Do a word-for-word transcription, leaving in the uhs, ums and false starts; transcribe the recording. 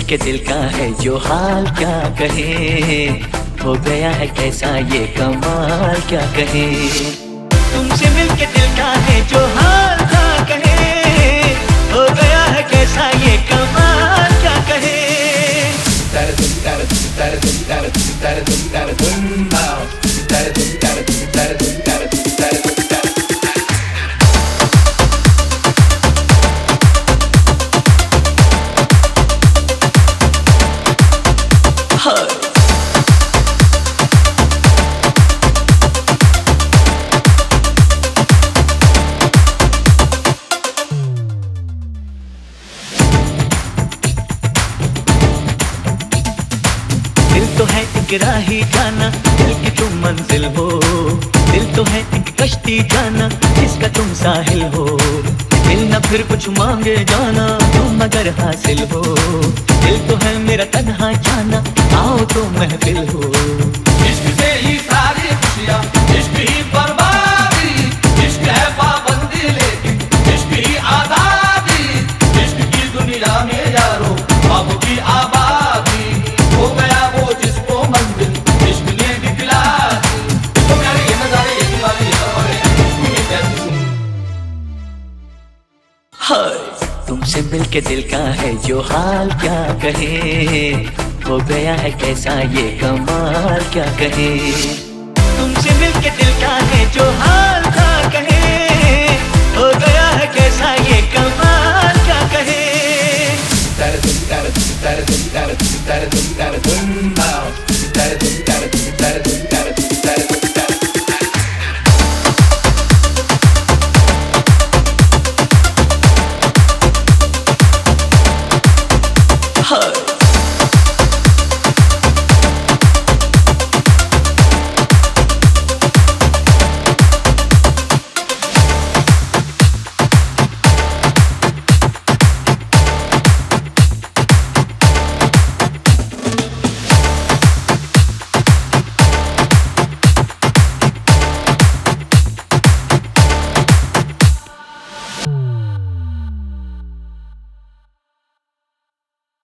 मिलके दिल का है जो हाल क्या कहे, हो गया है कैसा ये कमाल क्या कहे। तुमसे मिलके दिल का है जो हाल क्या कहे, हो गया है कैसा ये कमाल क्या कहे। दिल तो है एक राही जाना, दिल की तुम मंजिल हो। दिल तो है एक कश्ती जाना, जिसका तुम साहिल हो। दिल न फिर कुछ मांगे जाना, तुम अगर हासिल हो। दिल तो है मेरा तन्हा जाना, आओ तो महफिल हो। इश्क से ही सारी खुशियाँ, इश्क ही बर्बादी। इश्क है पाबंदी लेकिन इश्क ही आजादी। इश्क की दुनिया में यारो बाबू की आबादी। हो गया वो जिसको मंजिल इश्क ने दिखला दी। तो मेरे ये नजारे ये दीवारे ये सफरे इश्क में कैसी सुन। हाय तुमसे मिलके दिल का है जो हाल क्या कहे, हो गया है कैसा ये कमाल क्या कहे। तुमसे मिलके दिल का है जो हाल क्या कहे, हो गया है कैसा ये कमाल क्या कहे। Huh.